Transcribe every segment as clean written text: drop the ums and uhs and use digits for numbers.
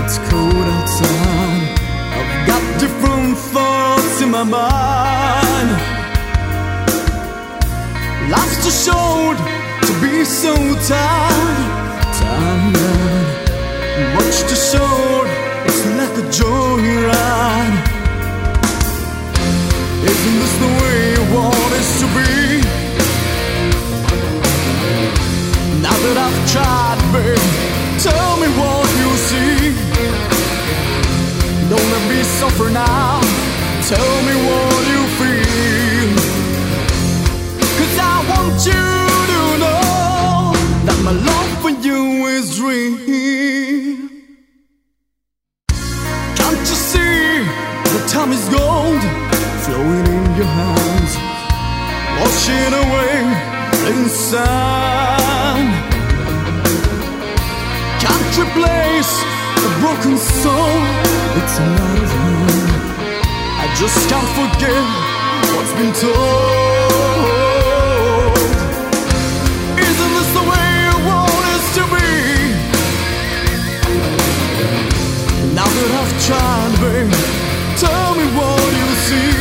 it's cold outside. I've got different thoughts in my mind. Life's too short to be so tired. Much too short, it's like a joyride. Isn't this the way you want it to be? Now that I've tried, babe, tell me what you see. Don't let me suffer now. Tell me what you feel. 'Cause I want you to know that my love for you is real. Can't you see the time is gold flowing in your hands, washing away inside? Can't replace a broken soul. It's a lot of home. I just can't forget what's been told. Isn't this the way you want it to be? Now that I've tried, babe, tell me what you see.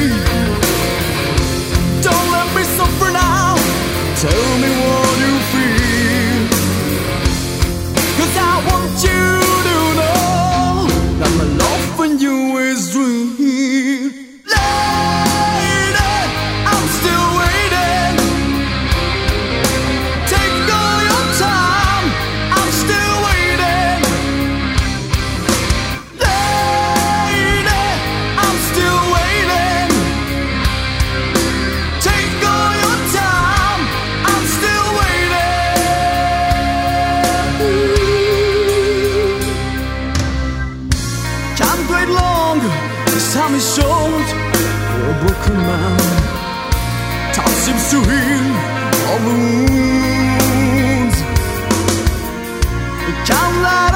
Don't let me suffer now. Tell me what you feel. 'Cause I want you to know that my love for you is real. Lady, I'm still waiting. Take all your time, I'm still waiting. Lady, I'm still waiting. Take all your time, I'm still waiting. Can't wait long, this time is short. You're a broken man. Time seems to heal all the wounds. It can't lie.